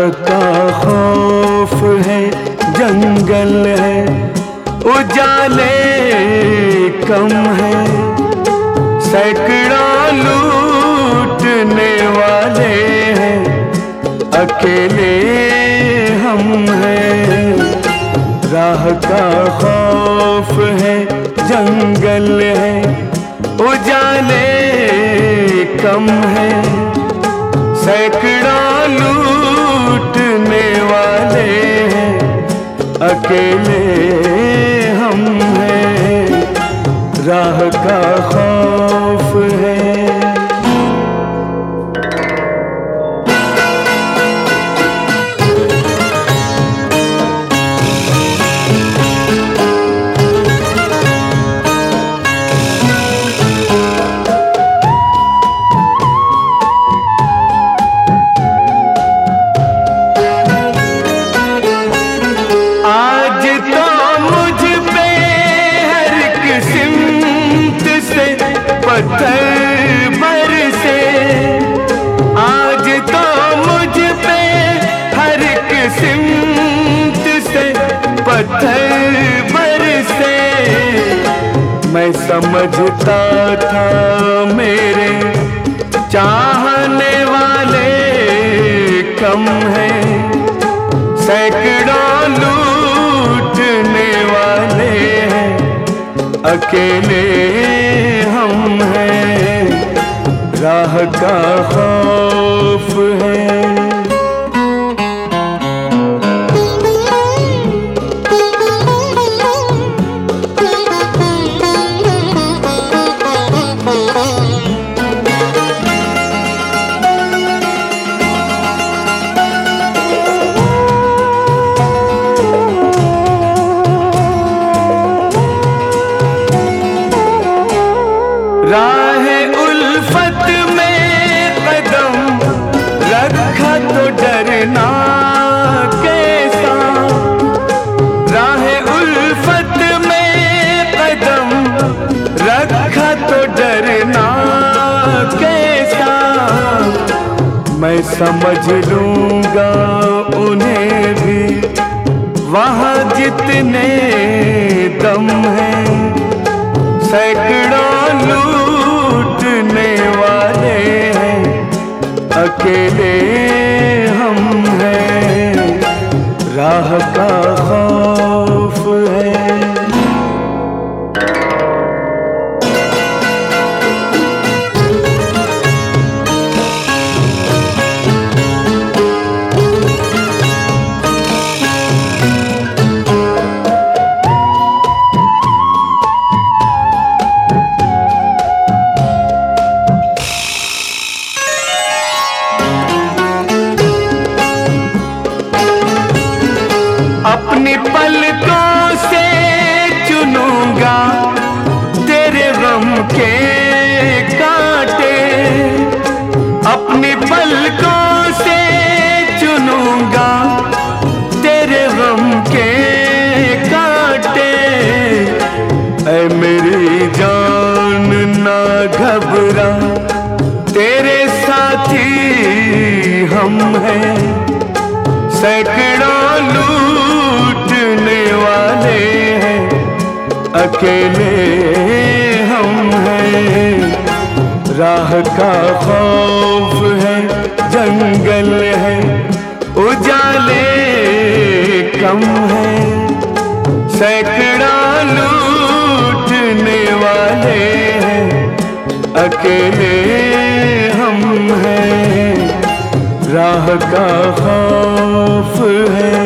का खौफ है, जंगल है, उजाले कम है, सैकड़ों लूटने वाले हैं, अकेले हम हैं। राह का खौफ है, जंगल है, उजाले कम है, सैकड़ों लूटने वाले हैं, अकेले हम हैं। राह का खौफ है। पत्थर बरसे आज तो मुझ पे हर किस्मत से पत्थर बरसे। मैं समझता था मेरे चाहने वाले कम हैं, सैकड़ों लूटने वाले हैं, अकेले हम हैं। राह का खौफ है। राहे उल्फत में कदम रखा तो डरना कैसा, राहे उल्फत में कदम रखा तो डरना कैसा। मैं समझ लूंगा उन्हें भी वहाँ जितने दम है, सैकड़ों लूटने वाले हैं, अकेले हम हैं। राह का खौफ है। अपनी पलकों से चुनूंगा तेरे गम के कांटे, अपनी पलकों से चुनूंगा तेरे गम के कांटे। ऐ मेरी जान ना घबरा, तेरे साथी हम हैं, सैकड़ों लूटने वाले हैं, अकेले हम हैं। राह का खौफ है, जंगल है, उजाले कम है, सैकड़ों लूटने वाले हैं, अकेले हम हैं। राह का खौफ है।